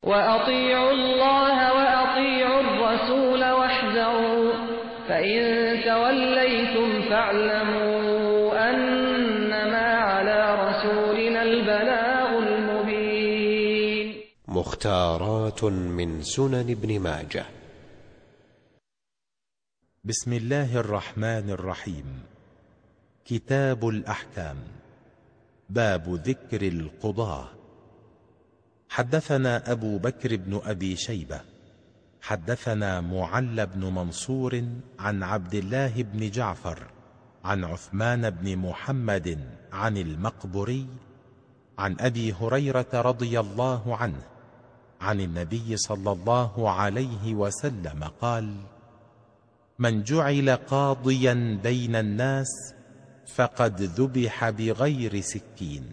وأطيعوا الله وأطيعوا الرسول واحذروا فإن توليتم فاعلموا أنما على رسولنا البلاغ المبين. مختارات من سنن ابن ماجه. بسم الله الرحمن الرحيم. كتاب الأحكام. باب ذكر القضاة. حدثنا أبو بكر بن أبي شيبة حدثنا معل بن منصور عن عبد الله بن جعفر عن عثمان بن محمد عن المقبري عن أبي هريرة رضي الله عنه عن النبي صلى الله عليه وسلم قال: من جعل قاضيا بين الناس فقد ذبح بغير سكين.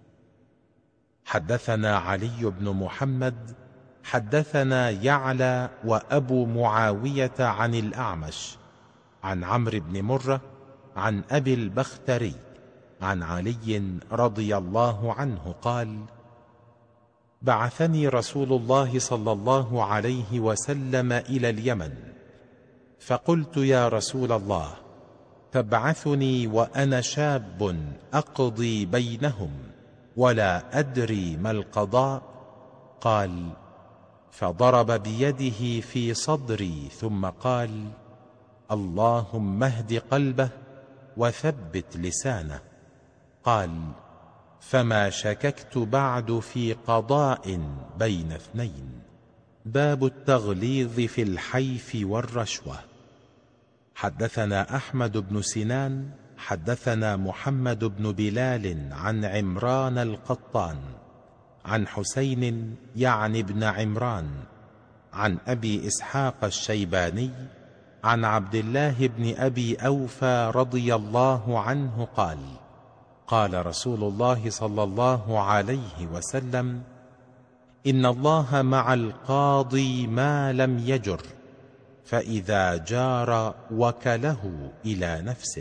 حدثنا علي بن محمد حدثنا يعلى وأبو معاوية عن الأعمش عن عمرو بن مرة عن أبي البختري عن علي رضي الله عنه قال: بعثني رسول الله صلى الله عليه وسلم إلى اليمن، فقلت: يا رسول الله، تبعثني وأنا شاب أقضي بينهم ولا أدري ما القضاء؟ قال: فضرب بيده في صدري ثم قال: اللهم اهد قلبه وثبت لسانه. قال: فما شككت بعد في قضاء بين اثنين. باب التغليظ في الحيف والرشوة. حدثنا أحمد بن سنان حدثنا محمد بن بلال عن عمران القطان عن حسين يعني بن عمران عن أبي إسحاق الشيباني عن عبد الله بن أبي أوفى رضي الله عنه قال: قال رسول الله صلى الله عليه وسلم: إن الله مع القاضي ما لم يجر، فإذا جار وكله إلى نفسه.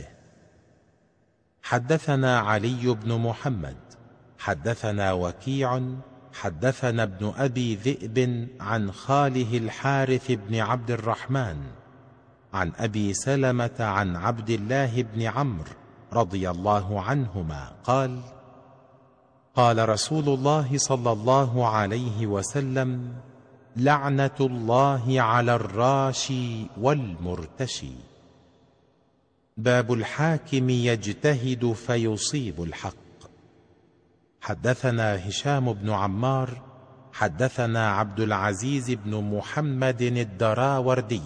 حدثنا علي بن محمد حدثنا وكيع حدثنا ابن أبي ذئب عن خاله الحارث بن عبد الرحمن عن أبي سلمة عن عبد الله بن عمرو رضي الله عنهما قال: قال رسول الله صلى الله عليه وسلم: لعنة الله على الراشي والمرتشي. باب الحاكم يجتهد فيصيب الحق. حدثنا هشام بن عمار حدثنا عبد العزيز بن محمد الدراوردي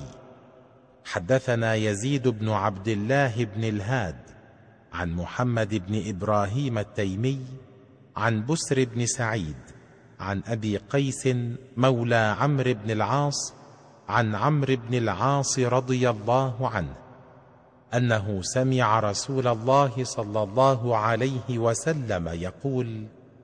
حدثنا يزيد بن عبد الله بن الهاد عن محمد بن إبراهيم التيمي عن بسر بن سعيد عن أبي قيس مولى عمرو بن العاص عن عمرو بن العاص رضي الله عنه أنه سمع رسول الله صلى الله عليه وسلم يقول: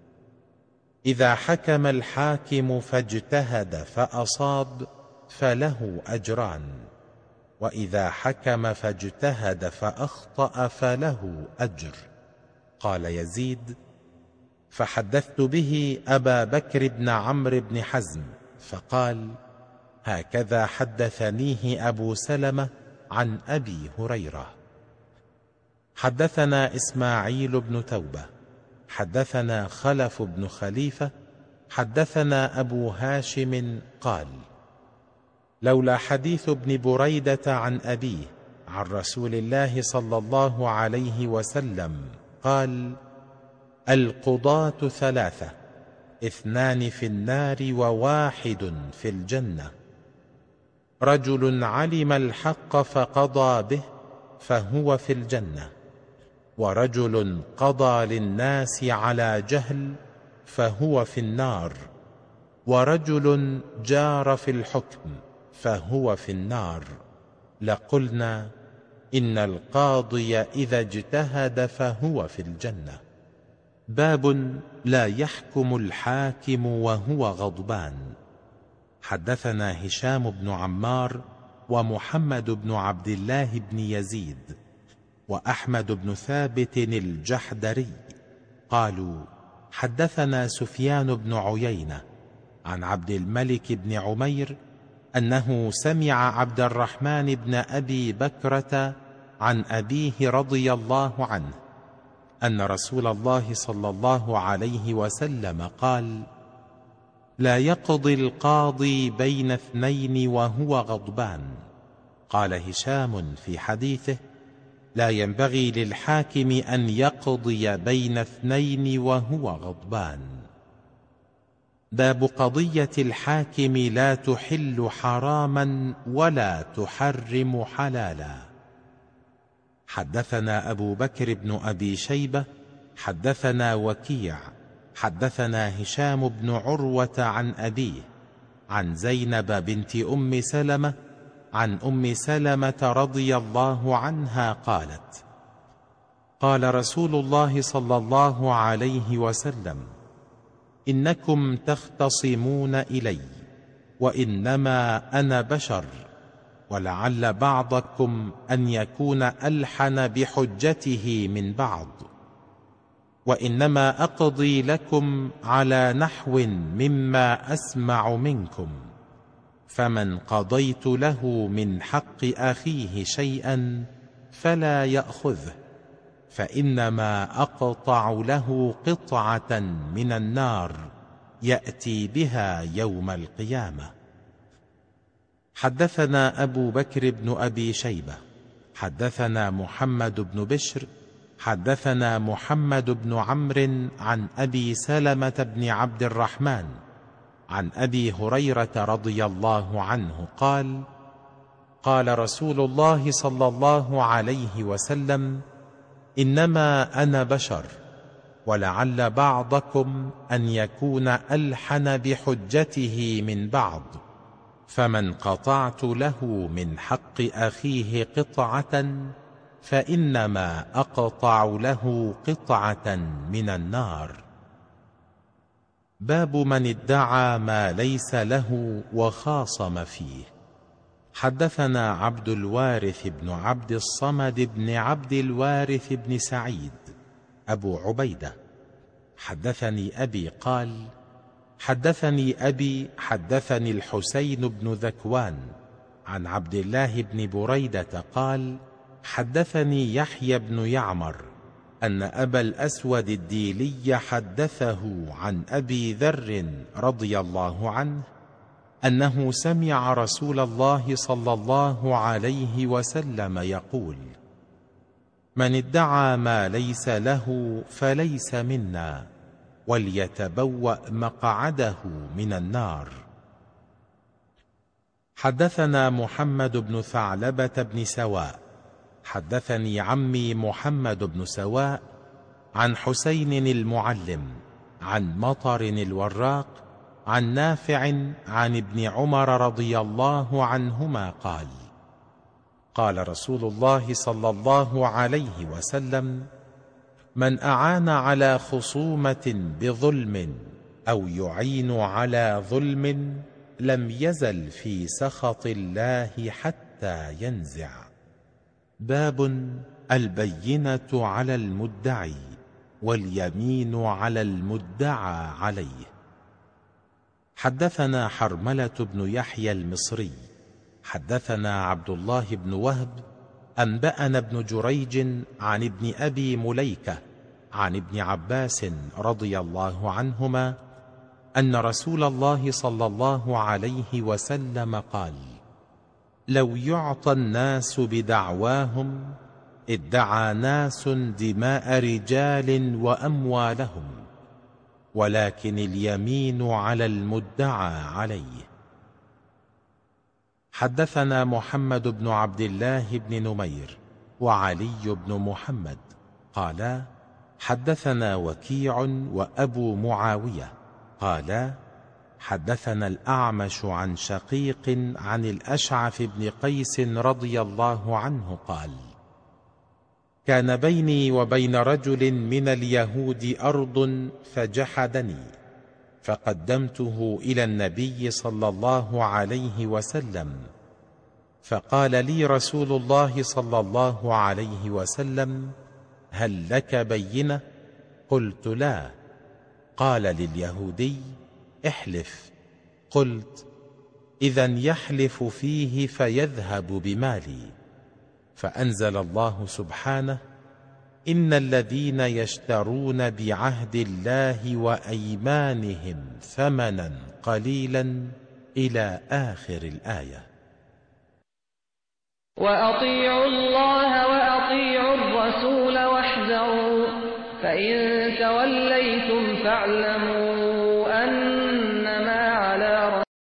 إذا حكم الحاكم فاجتهد فأصاب فله أجران، وإذا حكم فاجتهد فأخطأ فله أجر. قال يزيد: فحدثت به أبا بكر بن عمرو بن حزم فقال: هكذا حدثنيه أبو سلمة عن أبي هريرة. حدثنا إسماعيل بن توبة حدثنا خلف بن خليفة حدثنا أبو هاشم قال: لولا حديث ابن بريدة عن أبيه عن رسول الله صلى الله عليه وسلم قال: القضاة ثلاثة، 2 في النار و1 في الجنة: رجل علم الحق فقضى به فهو في الجنة، ورجل قضى للناس على جهل فهو في النار، ورجل جار في الحكم فهو في النار. لقلنا إن القاضي إذا اجتهد فهو في الجنة. باب لا يحكم الحاكم وهو غضبان. حدثنا هشام بن عمار ومحمد بن عبد الله بن يزيد وأحمد بن ثابت الجحدري قالوا: حدثنا سفيان بن عيينة عن عبد الملك بن عمير أنه سمع عبد الرحمن بن أبي بكرة عن أبيه رضي الله عنه أن رسول الله صلى الله عليه وسلم قال: لا يقضي القاضي بين اثنين وهو غضبان. قال هشام في حديثه: لا ينبغي للحاكم أن يقضي بين اثنين وهو غضبان. باب قضية الحاكم لا تحل حراما ولا تحرم حلالا. حدثنا أبو بكر بن أبي شيبة حدثنا وكيع حدثنا هشام بن عروة عن أبيه عن زينب بنت أم سلمة عن أم سلمة رضي الله عنها قالت: قال رسول الله صلى الله عليه وسلم: إنكم تختصمون إلي وإنما أنا بشر، ولعل بعضكم أن يكون ألحن بحجته من بعض، وإنما أقضي لكم على نحو مما أسمع منكم، فمن قضيت له من حق أخيه شيئا فلا يأخذه، فإنما أقطع له قطعة من النار يأتي بها يوم القيامة. حدثنا أبو بكر بن أبي شيبة حدثنا محمد بن بشر حدثنا محمد بن عمرو عن أبي سلمة بن عبد الرحمن عن أبي هريرة رضي الله عنه قال: قال رسول الله صلى الله عليه وسلم: إنما أنا بشر، ولعل بعضكم أن يكون ألحن بحجته من بعض، فمن قطعت له من حق أخيه قطعة فإنما أقطع له قطعة من النار. باب من ادعى ما ليس له وخاصم فيه. حدثنا عبد الوارث بن عبد الصمد بن عبد الوارث بن سعيد أبو عبيدة حدثني أبي قال: حدثني أبي حدثني الحسين بن ذكوان عن عبد الله بن بريدة قال: حدثني يحيى بن يعمر أن أبا الأسود الديلي حدثه عن أبي ذر رضي الله عنه أنه سمع رسول الله صلى الله عليه وسلم يقول: من ادعى ما ليس له فليس منا، وليتبوأ مقعده من النار. حدثنا محمد بن ثعلبة بن سواء حدثني عمي محمد بن سواء عن حسين المعلم عن مطر الوراق عن نافع عن ابن عمر رضي الله عنهما قال: قال رسول الله صلى الله عليه وسلم: من أعان على خصومة بظلم أو يعين على ظلم لم يزل في سخط الله حتى ينزع. باب البينة على المدعي واليمين على المدعى عليه. حدثنا حرملة بن يحيى المصري حدثنا عبد الله بن وهب أنبأنا ابن جريج عن ابن أبي مليكة عن ابن عباس رضي الله عنهما أن رسول الله صلى الله عليه وسلم قال: لو يعطى الناس بدعواهم ادعى ناس دماء رجال وأموالهم، ولكن اليمين على المدعى عليه. حدثنا محمد بن عبد الله بن نمير وعلي بن محمد قالا: حدثنا وكيع وأبو معاوية قالا: حدثنا الأعمش عن شقيق عن الأشعث بن قيس رضي الله عنه قال: كان بيني وبين رجل من اليهود أرض فجحدني، فقدمته إلى النبي صلى الله عليه وسلم، فقال لي رسول الله صلى الله عليه وسلم: هل لك بينة؟ قلت لا. قال لليهودي: احلف، قلت: إذن يحلف فيه فيذهب بمالي. فأنزل الله سبحانه: إن الذين يشترون بعهد الله وأيمانهم ثمنا قليلا إلى آخر الآية. وأطيعوا الله وأطيعوا الرسول واحذروا فإن توليتم فاعلموا أن